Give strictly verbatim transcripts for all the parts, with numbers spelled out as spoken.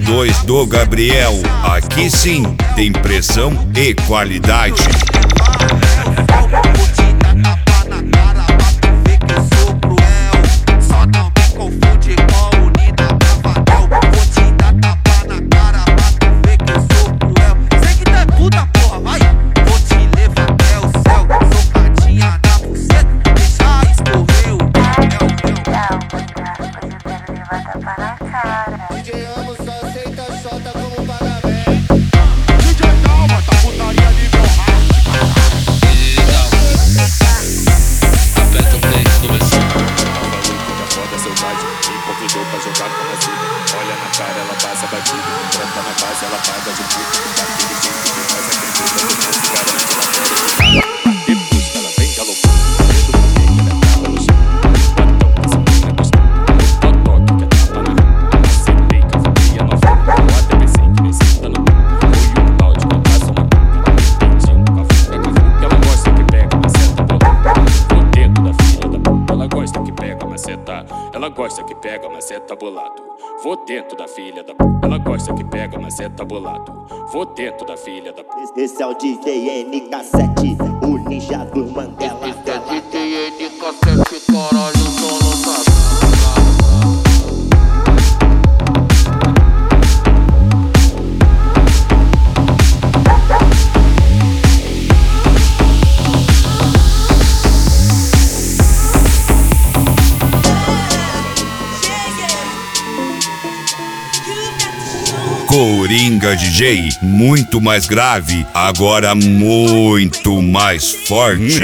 dois do Gabriel. Aqui sim tem pressão e qualidade. D J Amo só aceita xota como pagamento. D J Dalma tá putaria nível hard. Aperta o play, começou. Falou que a foda seu bate. Me convidou pra jogar com a Zida. Olha na cara, ela passa batida. Trata na base, ela paga de puta. Daquele jeito que nós acredita que não se garante na fora. Depois que ela vem galopando, todo mundo que ela tava no chão. Botão que essa menina gostou. Totoque que é tapa na mão. Acertei que a família nova. Eu até pensei que nem senta no pão. Foi um balde que eu faço uma cuca. Ela me pedindo pra fuga com a fuga. Ela gosta que pega, mas senta bolada. O dedo da filha da puta. Ela gosta que pega, mas senta. Ela gosta que pega, mas cê tá bolado. Vou dentro da filha da puta. Ela gosta que pega, mas cê tá bolado. Vou dentro da filha da puta. Esse é o D J N K sete, o ninja do Mandela. Esse é D J N K sete, caralho, só lançado. Coringa D J, muito mais grave, agora muito mais forte.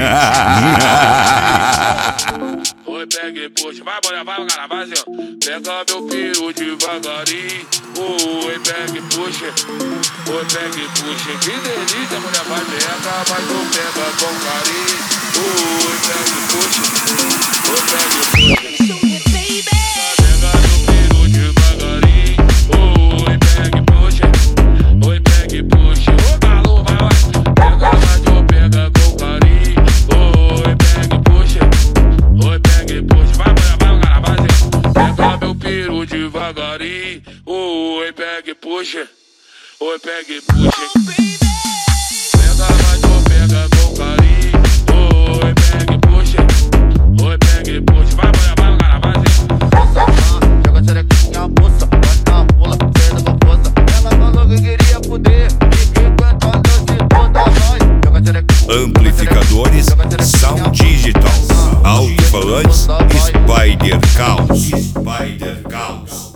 Oi, pega e puxa, vai, bora, vai, cara, vai assim, ó. Pega meu peru devagarinho. Oi, pega e puxa. Oi, pega e puxa. Que delícia, mulher, vai, pega, mas não pega com carinho. Oi, pega e puxa. Oi, pega e puxa. Pega meu peru devagarinho. Oi, pega e puxa. Oi, pega e puxa. Ô, galo, vai, vai. Pega, mas não pega com carinho. Oi, pega e puxa. Oi, pega e puxa, vai, vai, vai, cara, vai, assim. Pega meu peru devagarinho. Oi, pega e puxa. Oi, pega e puxa. Pega, mas não pega com carinho. Oi, pega e puxa. Oi, pega e puxa, vai, vai, vai, cara, vai, assim. Joga a xerequinha, moça, vai na rola, pega com força. Ela falou que queria poder, e enquanto eu se toda nós. Joga a xerequinha. Amplificadores Sound Digital, alto-falantes Spider Caos. Spider Caos.